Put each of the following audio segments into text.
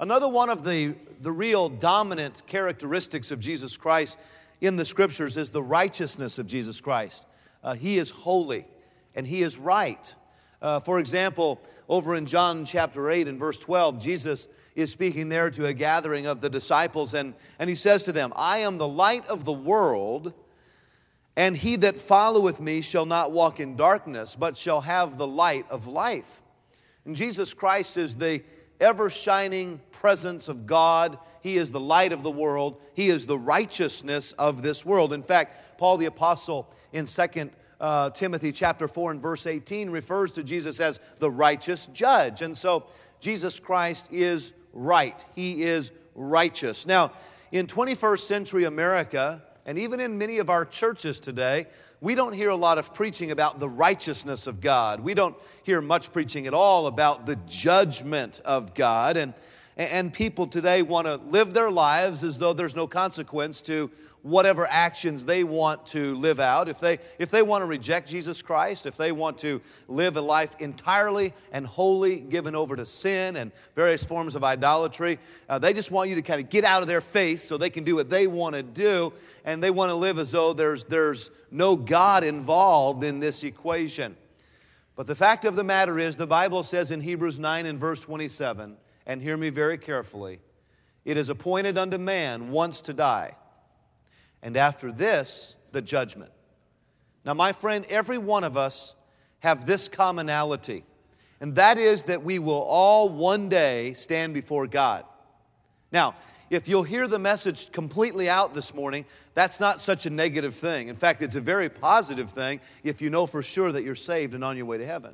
Another one of the real dominant characteristics of Jesus Christ in the Scriptures is the righteousness of Jesus Christ. He is holy and He is right. For example, over in John chapter 8 and verse 12, Jesus is speaking there to a gathering of the disciples, and He says to them, I am the light of the world, and he that followeth me shall not walk in darkness, but shall have the light of life. And Jesus Christ is the ever-shining presence of God. He is the light of the world. He is the righteousness of this world. In fact, Paul the Apostle in 2 Timothy chapter 4 and verse 18 refers to Jesus as the righteous judge. And so Jesus Christ is right. He is righteous. Now, in 21st century America, and even in many of our churches today, we don't hear a lot of preaching about the righteousness of God. We don't hear much preaching at all about the judgment of God. And people today want to live their lives as though there's no consequence to whatever actions they want to live out. If they want to reject Jesus Christ, if they want to live a life entirely and wholly given over to sin and various forms of idolatry, they just want you to kind of get out of their face so they can do what they want to do, and they want to live as though there's no God involved in this equation. But the fact of the matter is, the Bible says in Hebrews 9 and verse 27, and hear me very carefully, it is appointed unto man once to die, and after this, the judgment. Now, my friend, every one of us have this commonality, and that is that we will all one day stand before God. Now, if you'll hear the message completely out this morning, that's not such a negative thing. In fact, it's a very positive thing if you know for sure that you're saved and on your way to heaven.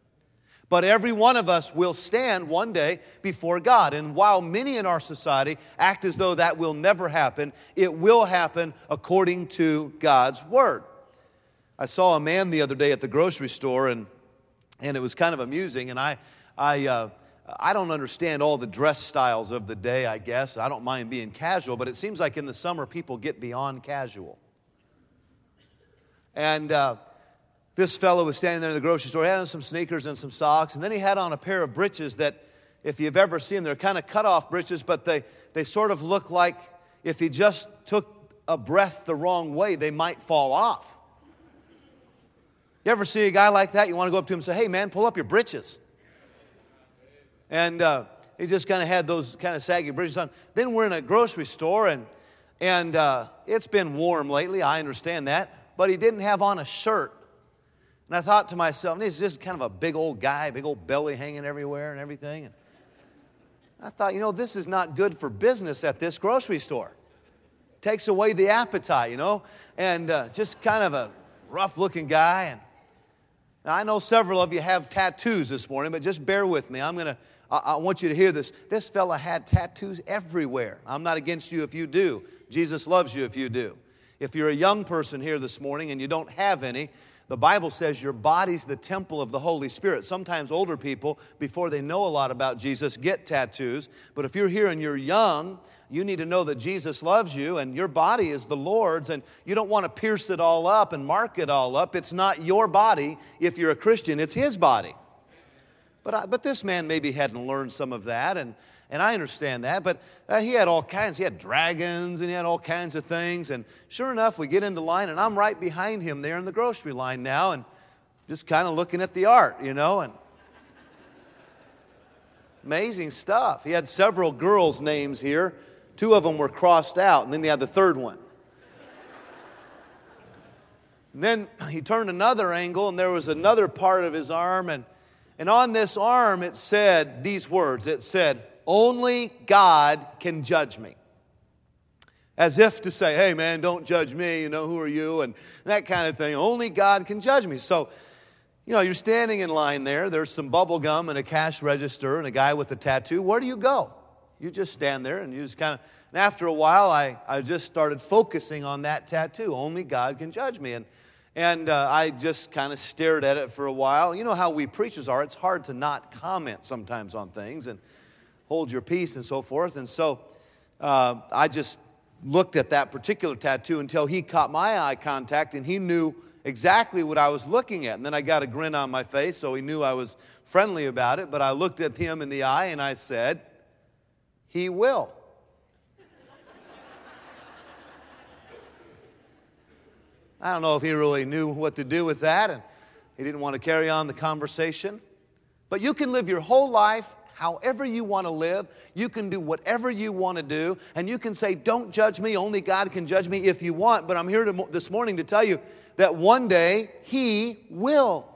But every one of us will stand one day before God. And while many in our society act as though that will never happen, it will happen according to God's Word. I saw a man the other day at the grocery store, and it was kind of amusing. And I don't understand all the dress styles of the day, I guess. I don't mind being casual, but it seems like in the summer people get beyond casual. And this fellow was standing there in the grocery store. He had on some sneakers and some socks, and then he had on a pair of breeches that, if you've ever seen them, they're kind of cut-off breeches, but they sort of look like if he just took a breath the wrong way, they might fall off. You ever see a guy like that? You want to go up to him and say, hey, man, pull up your breeches. And he just kind of had those kind of saggy breeches on. Then we're in a grocery store, and it's been warm lately. I understand that. But he didn't have on a shirt. And I thought to myself, he's just kind of a big old guy, big old belly hanging everywhere and everything. And I thought, this is not good for business at this grocery store. Takes away the appetite, and just kind of a rough-looking guy. And now, I know several of you have tattoos this morning, but just bear with me. I want you to hear this. This fella had tattoos everywhere. I'm not against you if you do. Jesus loves you if you do. If you're a young person here this morning and you don't have any, the Bible says your body's the temple of the Holy Spirit. Sometimes older people, before they know a lot about Jesus, get tattoos. But if you're here and you're young, you need to know that Jesus loves you and your body is the Lord's, and you don't want to pierce it all up and mark it all up. It's not your body if you're a Christian. It's His body. But this man maybe hadn't learned some of that, and I understand that. But he had all kinds. He had dragons and he had all kinds of things. And sure enough, we get into line, and I'm right behind him there in the grocery line now, and just kind of looking at the art, and amazing stuff. He had several girls' names here. 2 of them were crossed out, and then he had the third one. And then he turned another angle, and there was another part of his arm, and on this arm it said these words. It said, only God can judge me. As if to say, hey man, don't judge me, who are you? And that kind of thing. Only God can judge me. So, you're standing in line there. There's some bubble gum and a cash register and a guy with a tattoo. Where do you go? You just stand there and you just kind of, and after a while I just started focusing on that tattoo. Only God can judge me. And I just kind of stared at it for a while. You know how we preachers are. It's hard to not comment sometimes on things and hold your peace and so forth. And so I just looked at that particular tattoo until he caught my eye contact, and he knew exactly what I was looking at. And then I got a grin on my face, so he knew I was friendly about it. But I looked at him in the eye and I said, He will. I don't know if he really knew what to do with that, and he didn't want to carry on the conversation. But you can live your whole life however you want to live. You can do whatever you want to do, and you can say, don't judge me, only God can judge me if you want. But I'm here this morning to tell you that one day He will.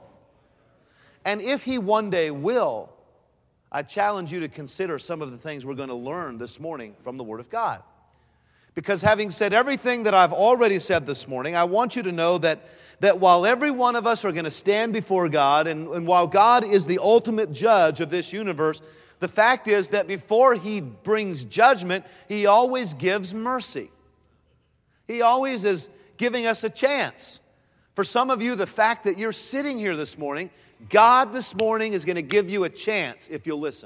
And if He one day will, I challenge you to consider some of the things we're going to learn this morning from the Word of God. Because having said everything that I've already said this morning, I want you to know that while every one of us are going to stand before God, and while God is the ultimate judge of this universe, the fact is that before He brings judgment, He always gives mercy. He always is giving us a chance. For some of you, the fact that you're sitting here this morning, God this morning is going to give you a chance if you'll listen.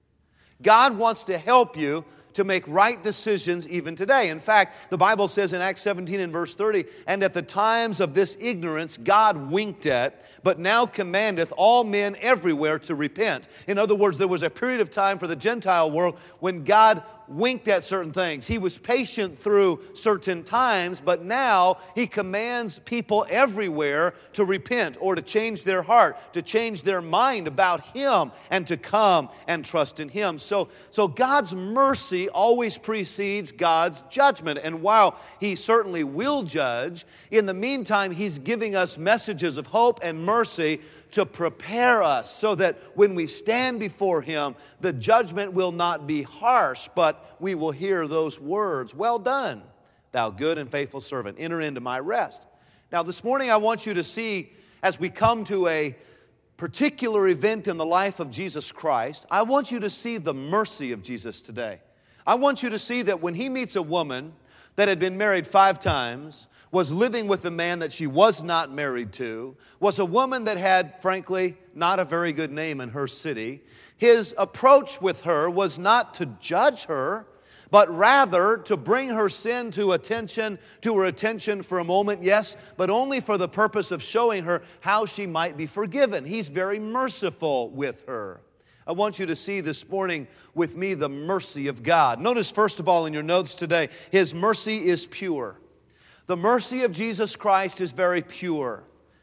God wants to help you to make right decisions even today. In fact, the Bible says in Acts 17 and verse 30, and at the times of this ignorance God winked at, but now commandeth all men everywhere to repent. In other words, there was a period of time for the Gentile world when God winked at certain things. He was patient through certain times, but now He commands people everywhere to repent or to change their heart, to change their mind about Him, and to come and trust in Him. So God's mercy always precedes God's judgment. And while He certainly will judge, in the meantime, He's giving us messages of hope and mercy to prepare us so that when we stand before Him, the judgment will not be harsh, but we will hear those words, well done, thou good and faithful servant, enter into my rest. Now this morning I want you to see, as we come to a particular event in the life of Jesus Christ, I want you to see the mercy of Jesus today. I want you to see that when He meets a woman that had been married 5 times, was living with a man that she was not married to, was a woman that had, frankly, not a very good name in her city. His approach with her was not to judge her, but rather to bring her sin to her attention for a moment, yes, but only for the purpose of showing her how she might be forgiven. He's very merciful with her. I want you to see this morning with me the mercy of God. Notice, first of all, in your notes today, His mercy is pure. The mercy of Jesus Christ is very pure.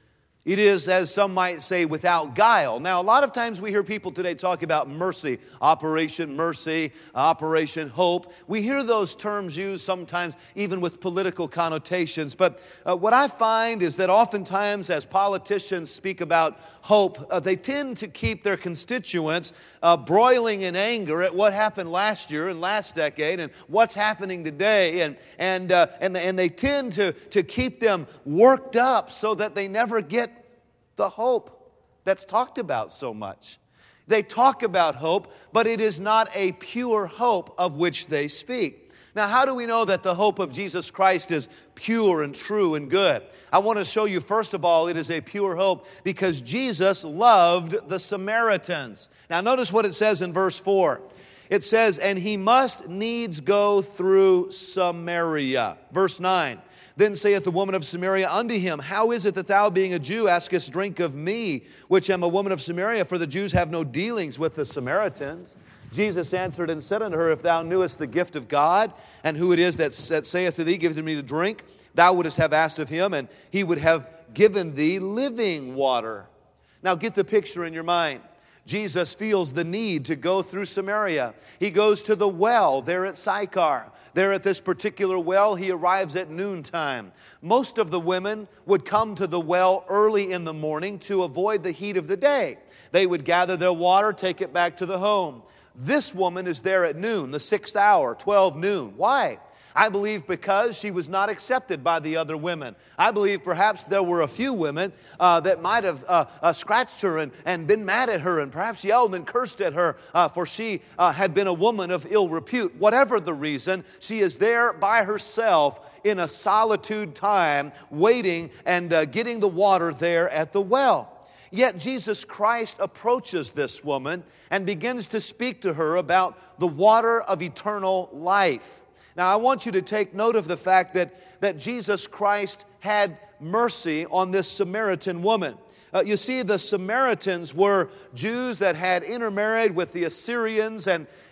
It is, as some might say, without guile. Now, a lot of times we hear people today talk about mercy, Operation Mercy, Operation Hope. We hear those terms used sometimes even with political connotations. But what I find is that oftentimes as politicians speak about hope, they tend to keep their constituents broiling in anger at what happened last year and last decade and what's happening today. And they tend to keep them worked up so that they never get the hope that's talked about so much. They talk about hope, but it is not a pure hope of which they speak. Now, how do we know that the hope of Jesus Christ is pure and true and good? I want to show you, first of all, it is a pure hope because Jesus loved the Samaritans. Now, notice what it says in verse 4. It says, and He must needs go through Samaria. Verse 9. Then saith the woman of Samaria unto him, how is it that thou, being a Jew, askest drink of me, which am a woman of Samaria? For the Jews have no dealings with the Samaritans. Jesus answered and said unto her, if thou knewest the gift of God, and who it is that saith to thee, give to me to drink, thou wouldest have asked of Him, and He would have given thee living water. Now get the picture in your mind. Jesus feels the need to go through Samaria. He goes to the well there at Sychar. There at this particular well, He arrives at noontime. Most of the women would come to the well early in the morning to avoid the heat of the day. They would gather their water, take it back to the home. This woman is there at noon, the 6th hour, 12 noon. Why? I believe because she was not accepted by the other women. I believe perhaps there were a few women that might have scratched her and been mad at her and perhaps yelled and cursed at her for she had been a woman of ill repute. Whatever the reason, she is there by herself in a solitude time, waiting and getting the water there at the well. Yet Jesus Christ approaches this woman and begins to speak to her about the water of eternal life. Now, I want you to take note of the fact that Jesus Christ had mercy on this Samaritan woman. You see, the Samaritans were Jews that had intermarried with the Assyrians, and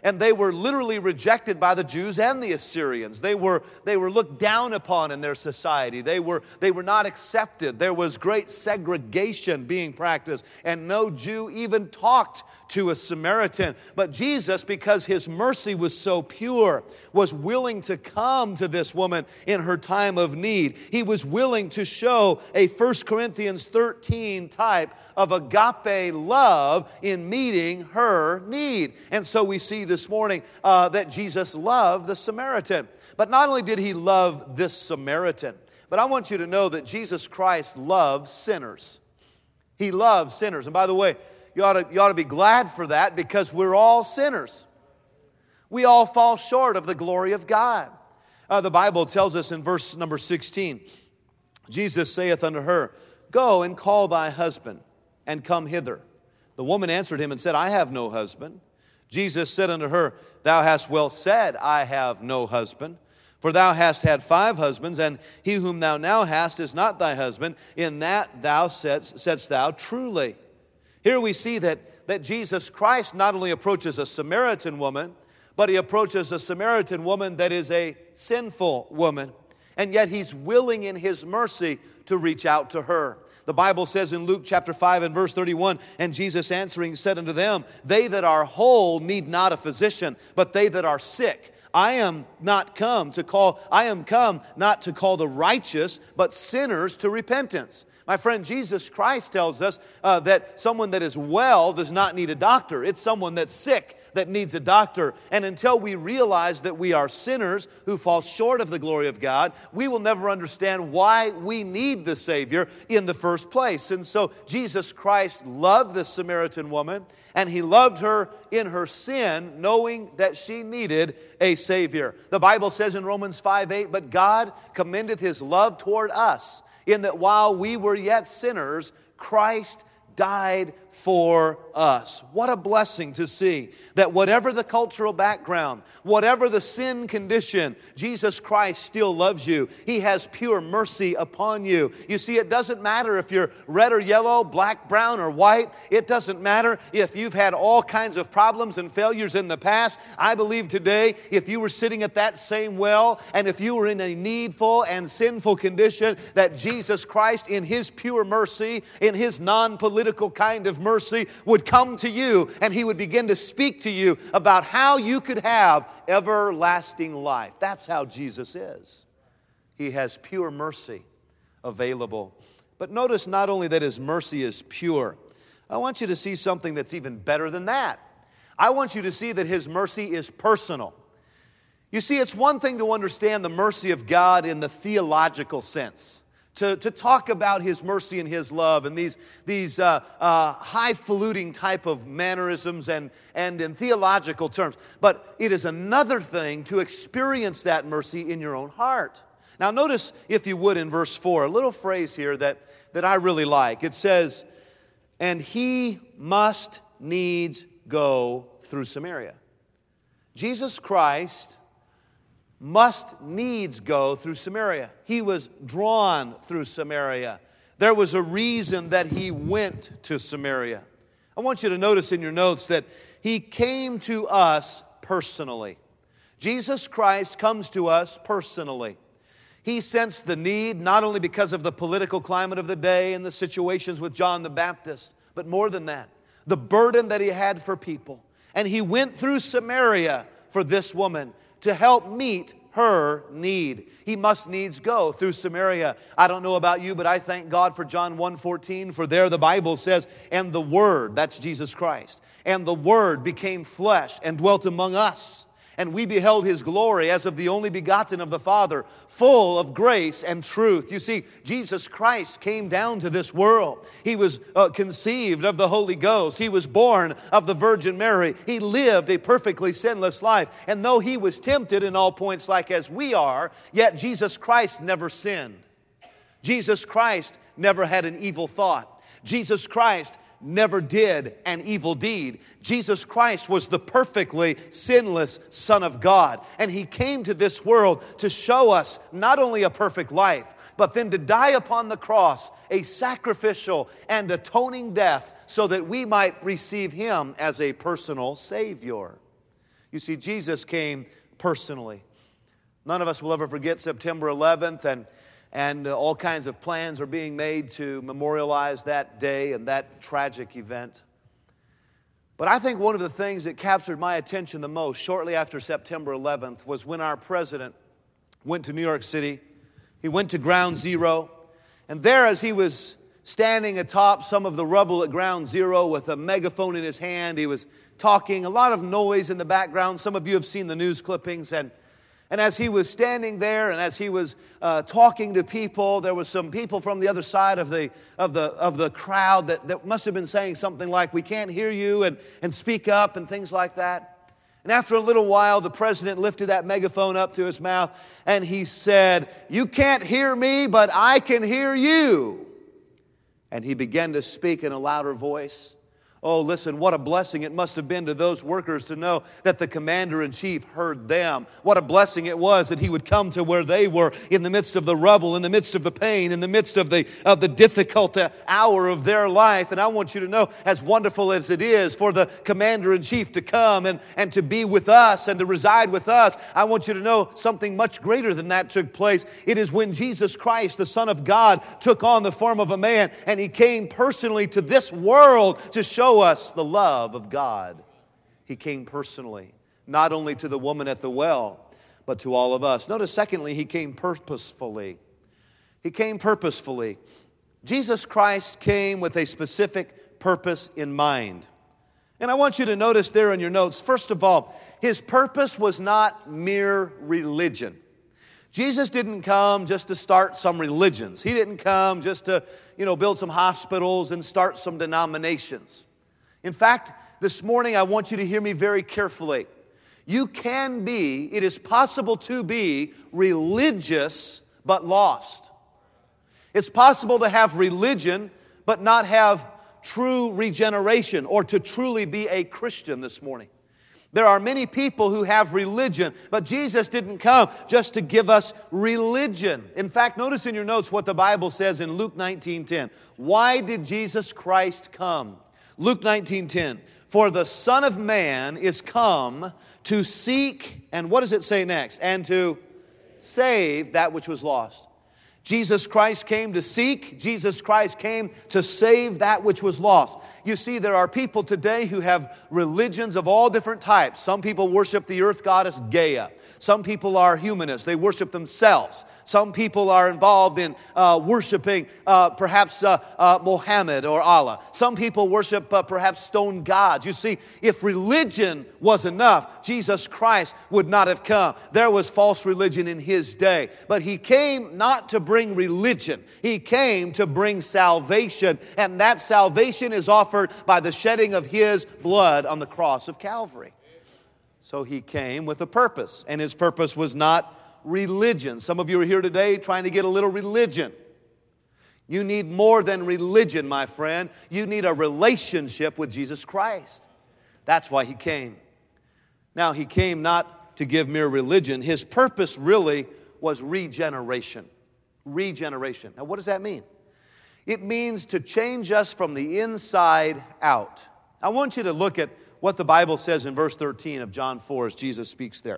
and they were literally rejected by the Jews and the Assyrians. They were looked down upon in their society. They were not accepted. There was great segregation being practiced, and no Jew even talked to a Samaritan. But Jesus, because His mercy was so pure, was willing to come to this woman in her time of need. He was willing to show a 1 Corinthians 13 type of agape love in meeting her need. And so we see this morning that Jesus loved the Samaritan. But not only did He love this Samaritan, but I want you to know that Jesus Christ loves sinners. He loves sinners. And by the way, you ought to be glad for that, because we're all sinners. We all fall short of the glory of God. The Bible tells us in verse number 16, Jesus saith unto her, Go and call thy husband, and come hither. The woman answered him and said, I have no husband. Jesus said unto her, Thou hast well said, I have no husband. For thou hast had 5 husbands, and he whom thou now hast is not thy husband. In that thou saidst thou truly. Here we see that Jesus Christ not only approaches a Samaritan woman, but He approaches a Samaritan woman that is a sinful woman. And yet He's willing in His mercy to reach out to her. The Bible says in Luke chapter 5 and verse 31, And Jesus answering said unto them, They that are whole need not a physician, but they that are sick. I am come not to call the righteous, but sinners to repentance. My friend, Jesus Christ tells us that someone that is well does not need a doctor. It's someone that's sick that needs a doctor. And until we realize that we are sinners who fall short of the glory of God, we will never understand why we need the Savior in the first place. And so Jesus Christ loved the Samaritan woman, and He loved her in her sin, knowing that she needed a Savior. The Bible says in Romans 5:8, But God commendeth His love toward us, in that while we were yet sinners, Christ died for us. What a blessing to see that whatever the cultural background, whatever the sin condition, Jesus Christ still loves you. He has pure mercy upon you. You see, it doesn't matter if you're red or yellow, black, brown, or white. It doesn't matter if you've had all kinds of problems and failures in the past. I believe today, if you were sitting at that same well, and if you were in a needful and sinful condition, that Jesus Christ, in His pure mercy, in His non-political kind of mercy, would come to you, and He would begin to speak to you about how you could have everlasting life. That's how Jesus is. He has pure mercy available. But notice not only that His mercy is pure, I want you to see something that's even better than that. I want you to see that His mercy is personal. You see, it's one thing to understand the mercy of God in the theological sense, to talk about His mercy and His love and these highfalutin type of mannerisms and in theological terms. But it is another thing to experience that mercy in your own heart. Now notice, if you would, in verse 4, a little phrase here that I really like. It says, And He must needs go through Samaria. Jesus Christ must needs go through Samaria. He was drawn through Samaria. There was a reason that He went to Samaria. I want you to notice in your notes that He came to us personally. Jesus Christ comes to us personally. He sensed the need, not only because of the political climate of the day and the situations with John the Baptist, but more than that, the burden that He had for people. And He went through Samaria for this woman to help meet her need. He must needs go through Samaria. I don't know about you, but I thank God for John 1:14, for there the Bible says, And the Word, that's Jesus Christ, and the Word became flesh and dwelt among us. And we beheld His glory as of the only begotten of the Father, full of grace and truth. You see, Jesus Christ came down to this world. He was conceived of the Holy Ghost. He was born of the Virgin Mary. He lived a perfectly sinless life. And though He was tempted in all points like as we are, yet Jesus Christ never sinned. Jesus Christ never had an evil thought. Jesus Christ never did an evil deed. Jesus Christ was the perfectly sinless Son of God. And He came to this world to show us not only a perfect life, but then to die upon the cross, a sacrificial and atoning death, so that we might receive Him as a personal Savior. You see, Jesus came personally. None of us will ever forget September 11th, and all kinds of plans are being made to memorialize that day and that tragic event. But I think one of the things that captured my attention the most shortly after September 11th was when our president went to New York City. He went to Ground Zero, and there as he was standing atop some of the rubble at Ground Zero with a megaphone in his hand, he was talking, a lot of noise in the background. Some of you have seen the news clippings, and as he was standing there and as he was talking to people, there was some people from the other side of the crowd that must have been saying something like, "We can't hear you," and "speak up," and things like that. And after a little while, the president lifted that megaphone up to his mouth and he said, "You can't hear me, but I can hear you." And he began to speak in a louder voice. Oh, listen, what a blessing it must have been to those workers to know that the commander-in-chief heard them. What a blessing it was that he would come to where they were in the midst of the rubble, in the midst of the pain, in the midst of the difficult hour of their life. And I want you to know, as wonderful as it is for the commander-in-chief to come and to be with us and to reside with us, I want you to know something much greater than that took place. It is when Jesus Christ, the Son of God, took on the form of a man, and he came personally to this world to show us the love of God. He came personally, not only to the woman at the well, but to all of us. Notice, secondly, he came purposefully. He came purposefully. Jesus Christ came with a specific purpose in mind. And I want you to notice there in your notes, first of all, his purpose was not mere religion. Jesus didn't come just to start some religions. He didn't come just to, build some hospitals and start some denominations. In fact, this morning I want you to hear me very carefully. It is possible to be religious but lost. It's possible to have religion but not have true regeneration or to truly be a Christian this morning. There are many people who have religion, but Jesus didn't come just to give us religion. In fact, notice in your notes what the Bible says in Luke 19:10. Why did Jesus Christ come? Luke 19:10. For the Son of Man is come to seek, and what does it say next? And to save that which was lost. Jesus Christ came to seek. Jesus Christ came to save that which was lost. You see, there are people today who have religions of all different types. Some people worship the earth goddess Gaia. Some people are humanists. They worship themselves. Some people are involved in worshiping perhaps Mohammed or Allah. Some people worship perhaps stone gods. You see, if religion was enough, Jesus Christ would not have come. There was false religion in His day. But He came not to bring religion. He came to bring salvation. And that salvation is offered by the shedding of His blood on the cross of Calvary. So He came with a purpose, and His purpose was not religion. Some of you are here today trying to get a little religion. You need more than religion, my friend. You need a relationship with Jesus Christ. That's why He came. Now, He came not to give mere religion. His purpose really was regeneration. Regeneration. Now, what does that mean? It means to change us from the inside out. I want you to look at what the Bible says in verse 13 of John 4 as Jesus speaks there.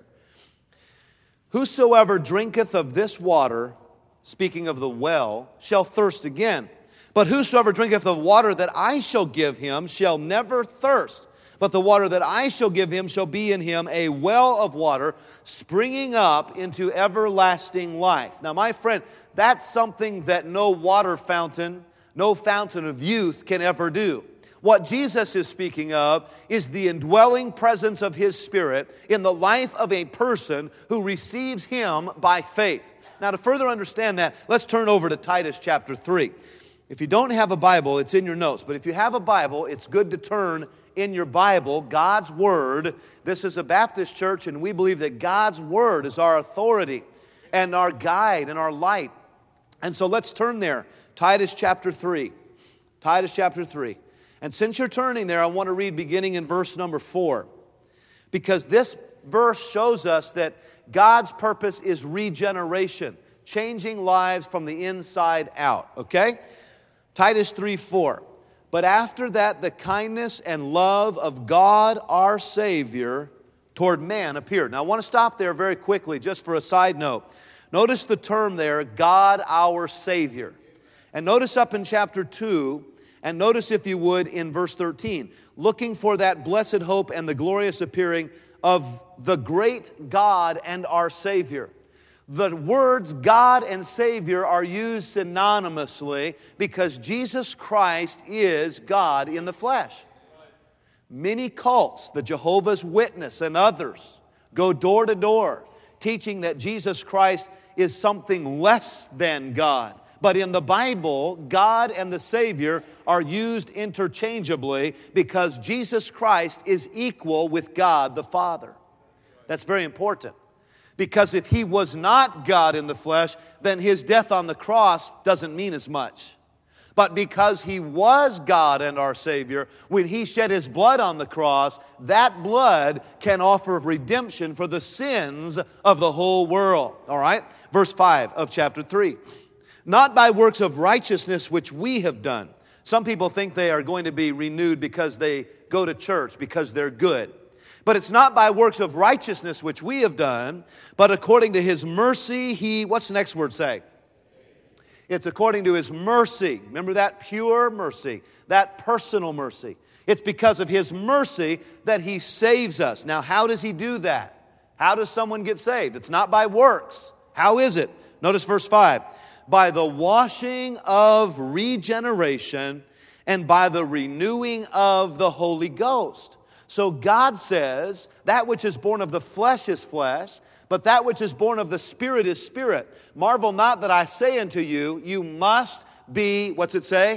Whosoever drinketh of this water, speaking of the well, shall thirst again. But whosoever drinketh of water that I shall give him shall never thirst. But the water that I shall give him shall be in him a well of water springing up into everlasting life. Now, my friend, that's something that no water fountain, no fountain of youth can ever do. What Jesus is speaking of is the indwelling presence of His Spirit in the life of a person who receives Him by faith. Now, to further understand that, let's turn over to Titus chapter 3. If you don't have a Bible, it's in your notes. But if you have a Bible, it's good to turn in your Bible, God's Word. This is a Baptist church, and we believe that God's Word is our authority and our guide and our light. And so let's turn there. Titus chapter 3. Titus chapter 3. And since you're turning there, I want to read beginning in verse number 4. Because this verse shows us that God's purpose is regeneration, changing lives from the inside out. Okay? Titus 3:4. But after that, the kindness and love of God our Savior, toward man appeared. Now I want to stop there very quickly just for a side note. Notice the term there, God our Savior. And notice up in chapter 2, and notice if you would in verse 13, looking for that blessed hope and the glorious appearing of the great God and our Savior. The words God and Savior are used synonymously because Jesus Christ is God in the flesh. Many cults, the Jehovah's Witness and others, go door to door teaching that Jesus Christ is something less than God. But in the Bible, God and the Savior are used interchangeably because Jesus Christ is equal with God the Father. That's very important. Because if He was not God in the flesh, then His death on the cross doesn't mean as much. But because He was God and our Savior, when He shed His blood on the cross, that blood can offer redemption for the sins of the whole world. All right? Verse 5 of chapter 3. Not by works of righteousness which we have done. Some people think they are going to be renewed because they go to church, because they're good. But it's not by works of righteousness which we have done, but according to His mercy, He, what's the next word say? It's according to His mercy. Remember that pure mercy, that personal mercy. It's because of His mercy that He saves us. Now, how does He do that? How does someone get saved? It's not by works. How is it? Notice verse 5. By the washing of regeneration and by the renewing of the Holy Ghost. So God says, that which is born of the flesh is flesh, but that which is born of the Spirit is spirit. Marvel not that I say unto you, you must be, what's it say?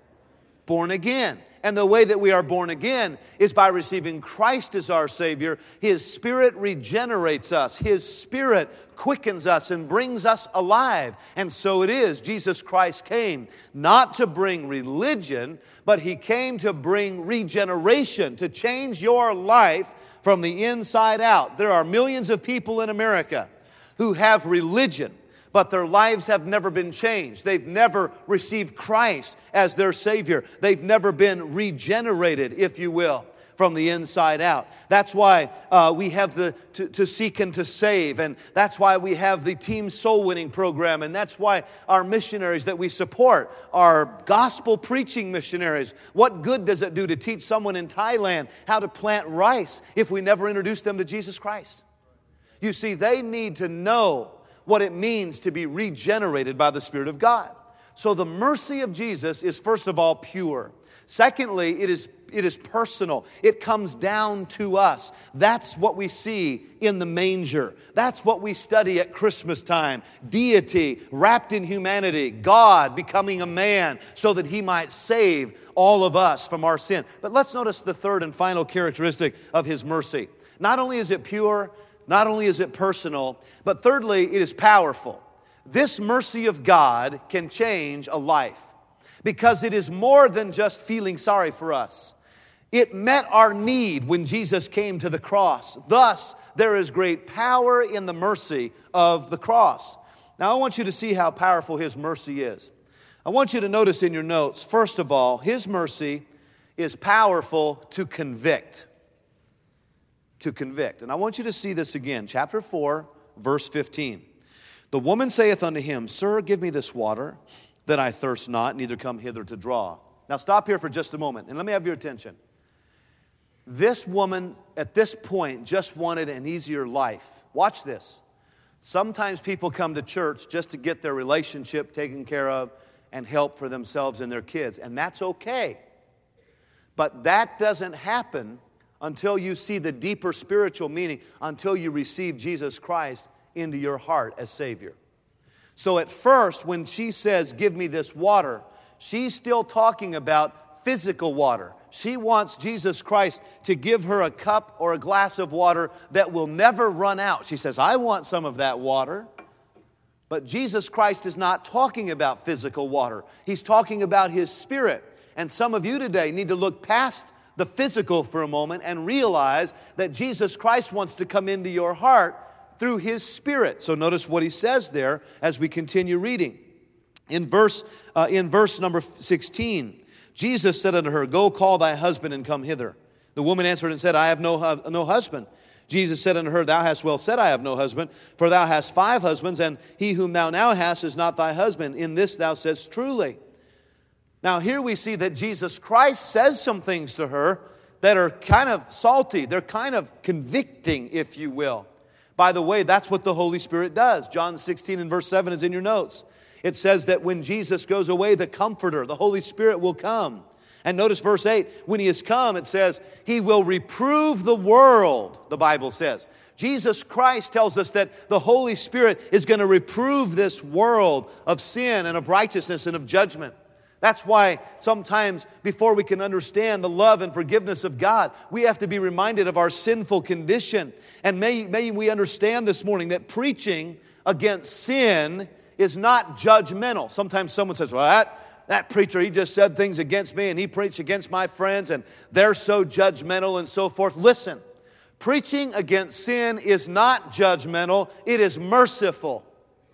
Born again. And the way that we are born again is by receiving Christ as our Savior. His Spirit regenerates us. His Spirit quickens us and brings us alive. And so it is. Jesus Christ came not to bring religion, but He came to bring regeneration, to change your life from the inside out. There are millions of people in America who have religion, but their lives have never been changed. They've never received Christ as their Savior. They've never been regenerated, if you will, from the inside out. That's why we have the to seek and to save, and that's why we have the Team Soul Winning program, and that's why our missionaries that we support are gospel preaching missionaries. What good does it do to teach someone in Thailand how to plant rice if we never introduce them to Jesus Christ? You see, they need to know what it means to be regenerated by the Spirit of God. So the mercy of Jesus is first of all pure. Secondly, it is personal. It comes down to us. That's what we see in the manger. That's what we study at Christmas time. Deity wrapped in humanity. God becoming a man so that He might save all of us from our sin. But let's notice the third and final characteristic of His mercy. Not only is it pure, not only is it personal, but thirdly, it is powerful. This mercy of God can change a life because it is more than just feeling sorry for us. It met our need when Jesus came to the cross. Thus, there is great power in the mercy of the cross. Now, I want you to see how powerful His mercy is. I want you to notice in your notes, first of all, His mercy is powerful to convict. To convict. And I want you to see this again. Chapter 4, verse 15. The woman saith unto Him, Sir, give me this water, that I thirst not, neither come hither to draw. Now stop here for just a moment, and let me have your attention. This woman, at this point, just wanted an easier life. Watch this. Sometimes people come to church just to get their relationship taken care of and help for themselves and their kids, and that's okay. But that doesn't happen until you see the deeper spiritual meaning, until you receive Jesus Christ into your heart as Savior. So at first, when she says, give me this water, she's still talking about physical water. She wants Jesus Christ to give her a cup or a glass of water that will never run out. She says, I want some of that water. But Jesus Christ is not talking about physical water. He's talking about His Spirit. And some of you today need to look past the physical for a moment and realize that Jesus Christ wants to come into your heart through His Spirit. So notice what He says there as we continue reading. In verse number 16, Jesus said unto her, Go call thy husband and come hither. The woman answered and said, I have no husband. Jesus said unto her, Thou hast well said, I have no husband, for thou hast 5 husbands, and he whom thou now hast is not thy husband. In this thou saidst truly. Now here we see that Jesus Christ says some things to her that are kind of salty. They're kind of convicting, if you will. By the way, that's what the Holy Spirit does. John 16 and verse 7 is in your notes. It says that when Jesus goes away, the Comforter, the Holy Spirit, will come. And notice verse 8, when He has come, it says, He will reprove the world, the Bible says. Jesus Christ tells us that the Holy Spirit is going to reprove this world of sin and of righteousness and of judgment. That's why sometimes before we can understand the love and forgiveness of God, we have to be reminded of our sinful condition. And may we understand this morning that preaching against sin is not judgmental. Sometimes someone says, well, that preacher, he just said things against me and he preached against my friends and they're so judgmental and so forth. Listen, preaching against sin is not judgmental, it is merciful.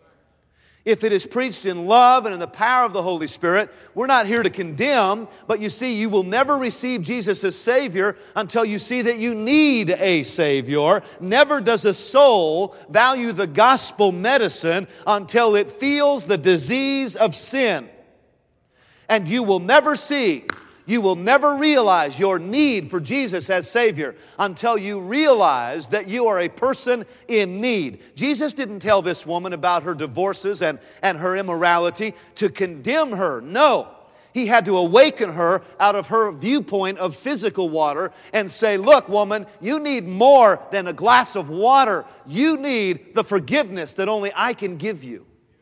If it is preached in love and in the power of the Holy Spirit, we're not here to condemn, but you see, you will never receive Jesus as Savior until you see that you need a Savior. Never does a soul value the gospel medicine until it feels the disease of sin. And you will never realize your need for Jesus as Savior until you realize that you are a person in need. Jesus didn't tell this woman about her divorces and her immorality to condemn her. No. He had to awaken her out of her viewpoint of physical water and say, look, woman, you need more than a glass of water. You need the forgiveness that only I can give you.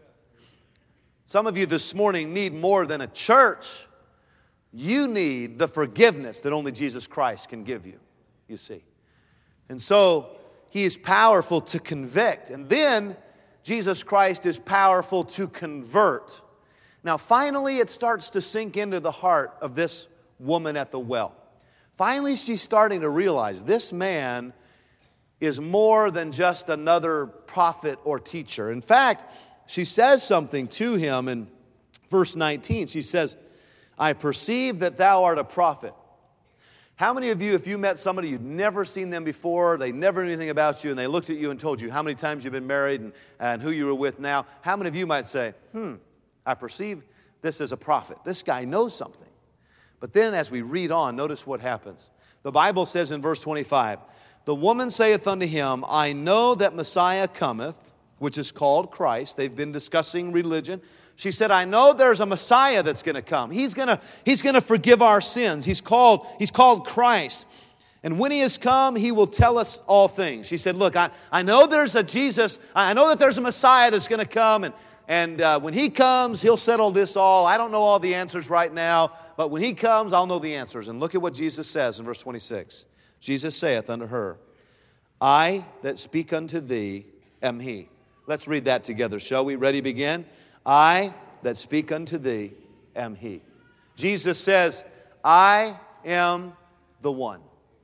Some of you this morning need more than a church. You need the forgiveness that only Jesus Christ can give you, you see. And so He is powerful to convict. And then Jesus Christ is powerful to convert. Now finally it starts to sink into the heart of this woman at the well. Finally she's starting to realize this man is more than just another prophet or teacher. In fact, she says something to him in verse 19. She says, I perceive that thou art a prophet. How many of you, if you met somebody you'd never seen them before, they never knew anything about you, and they looked at you and told you how many times you've been married and who you were with now, how many of you might say, I perceive this as a prophet. This guy knows something. But then as we read on, notice what happens. The Bible says in verse 25, the woman saith unto him, I know that Messiah cometh, which is called Christ. They've been discussing religion. She said, I know there's a Messiah that's going to come. He's going to forgive our sins. He's called Christ. And when He has come, He will tell us all things. She said, look, I know there's a Jesus. I know that there's a Messiah that's going to come. And when He comes, He'll settle this all. I don't know all the answers right now. But when He comes, I'll know the answers. And look at what Jesus says in verse 26. Jesus saith unto her, I that speak unto thee am He. Let's read that together, shall we? Ready, begin? I that speak unto thee am He. Jesus says, I am the one.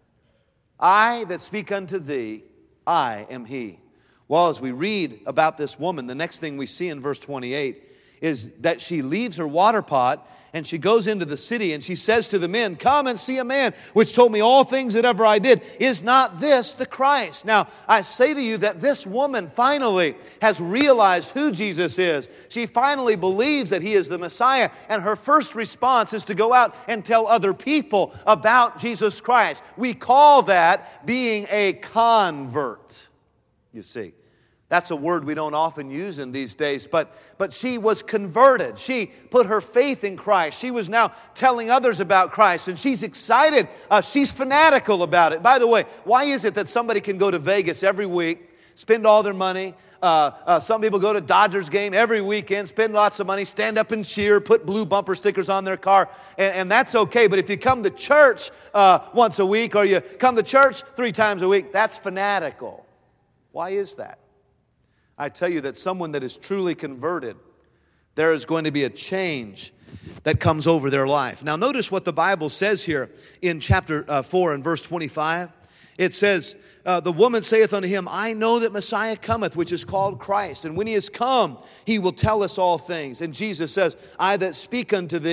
I that speak unto thee, I am He. Well, as we read about this woman, the next thing we see in verse 28 is that she leaves her water pot and she goes into the city and she says to the men, come and see a man which told me all things that ever I did. Is not this the Christ? Now, I say to you that this woman finally has realized who Jesus is. She finally believes that He is the Messiah. And her first response is to go out and tell other people about Jesus Christ. We call that being a convert, you see. That's a word we don't often use in these days, but she was converted. She put her faith in Christ. She was now telling others about Christ, and she's excited. She's fanatical about it. By the way, why is it that somebody can go to Vegas every week, spend all their money? Some people go to Dodgers game every weekend, spend lots of money, stand up and cheer, put blue bumper stickers on their car, and that's okay. But if you come to church once a week, or you come to church 3 times a week, that's fanatical. Why is that? I tell you that someone that is truly converted, there is going to be a change that comes over their life. Now notice what the Bible says here in chapter 4 and verse 25. It says, the woman saith unto him, I know that Messiah cometh, which is called Christ. And when He is come, He will tell us all things. And Jesus says, I that speak unto thee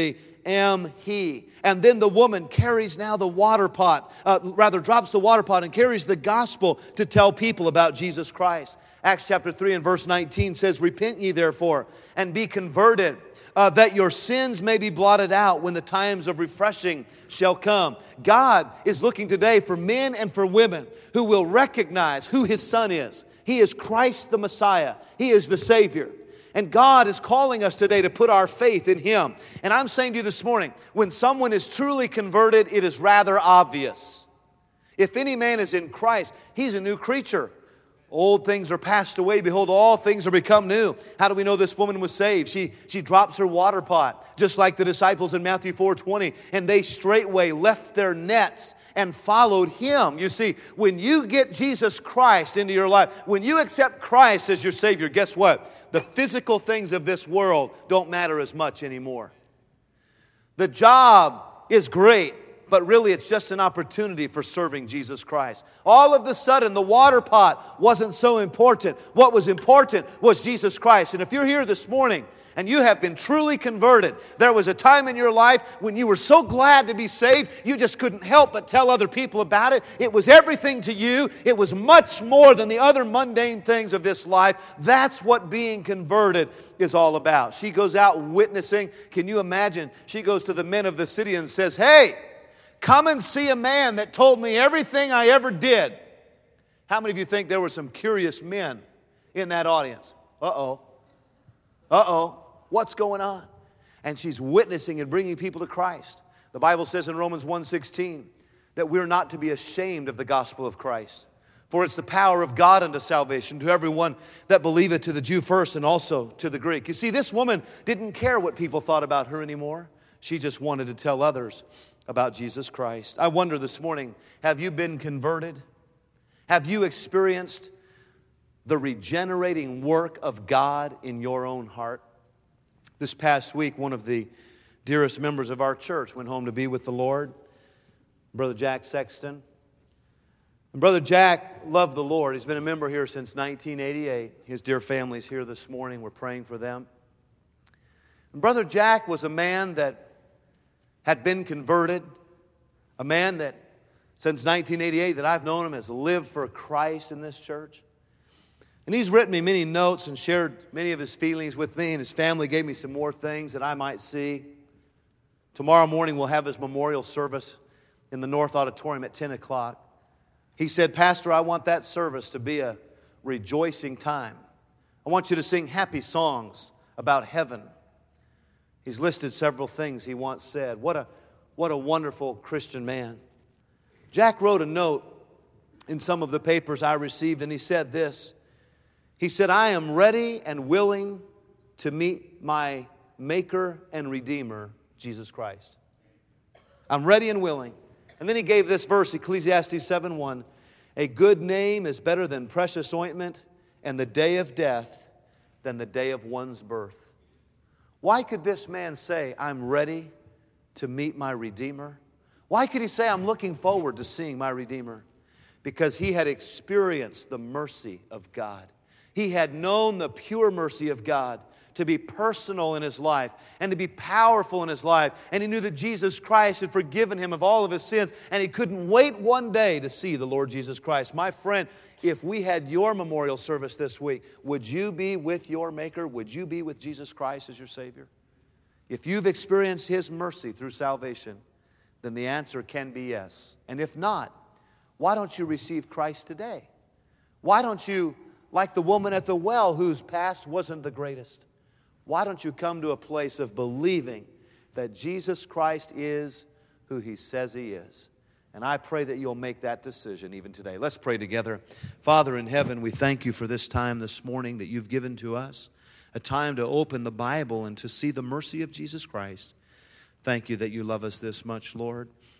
am He. And then the woman carries now the water pot, drops the water pot and carries the gospel to tell people about Jesus Christ. Acts chapter 3 and verse 19 says, "Repent ye therefore, and be converted, that your sins may be blotted out when the times of refreshing shall come." God is looking today for men and for women who will recognize who His Son is. He is Christ the Messiah. He is the Savior. And God is calling us today to put our faith in Him. And I'm saying to you this morning, when someone is truly converted, it is rather obvious. If any man is in Christ, he's a new creature. Old things are passed away. Behold, all things are become new. How do we know this woman was saved? She drops her water pot, just like the disciples in Matthew 4:20. And they straightway left their nets and followed Him. You see, when you get Jesus Christ into your life, when you accept Christ as your Savior, guess what? The physical things of this world don't matter as much anymore. The job is great, but really it's just an opportunity for serving Jesus Christ. All of a sudden, the water pot wasn't so important. What was important was Jesus Christ. And if you're here this morning and you have been truly converted, there was a time in your life when you were so glad to be saved, you just couldn't help but tell other people about it. It was everything to you. It was much more than the other mundane things of this life. That's what being converted is all about. She goes out witnessing. Can you imagine? She goes to the men of the city and says, "Hey, come and see a man that told me everything I ever did." How many of you think there were some curious men in that audience? Uh-oh. What's going on? And she's witnessing and bringing people to Christ. The Bible says in Romans 1:16 that we're not to be ashamed of the gospel of Christ. For it's the power of God unto salvation to everyone that believeth, to the Jew first and also to the Greek. You see, this woman didn't care what people thought about her anymore. She just wanted to tell others about Jesus Christ. I wonder this morning, have you been converted? Have you experienced the regenerating work of God in your own heart? This past week, one of the dearest members of our church went home to be with the Lord, Brother Jack Sexton. And Brother Jack loved the Lord. He's been a member here since 1988. His dear family's here this morning. We're praying for them. And Brother Jack was a man that had been converted, a man that since 1988 that I've known him has lived for Christ in this church. And he's written me many notes and shared many of his feelings with me, and his family gave me some more things that I might see. Tomorrow morning we'll have his memorial service in the North Auditorium at 10 o'clock. He said, "Pastor, I want that service to be a rejoicing time. I want you to sing happy songs about heaven." He's listed several things he once said. What a wonderful Christian man. Jack wrote a note in some of the papers I received, and he said this. He said, "I am ready and willing to meet my Maker and Redeemer, Jesus Christ." I'm ready and willing. And then he gave this verse, Ecclesiastes 7:1. "A good name is better than precious ointment, and the day of death than the day of one's birth." Why could this man say, "I'm ready to meet my Redeemer"? Why could he say, "I'm looking forward to seeing my Redeemer"? Because he had experienced the mercy of God. He had known the pure mercy of God to be personal in his life and to be powerful in his life. And he knew that Jesus Christ had forgiven him of all of his sins, and he couldn't wait one day to see the Lord Jesus Christ. My friend, if we had your memorial service this week, would you be with your Maker? Would you be with Jesus Christ as your Savior? If you've experienced His mercy through salvation, then the answer can be yes. And if not, why don't you receive Christ today? Why don't you, like the woman at the well whose past wasn't the greatest, why don't you come to a place of believing that Jesus Christ is who He says He is? And I pray that you'll make that decision even today. Let's pray together. Father in heaven, we thank you for this time this morning that you've given to us, a time to open the Bible and to see the mercy of Jesus Christ. Thank you that you love us this much, Lord.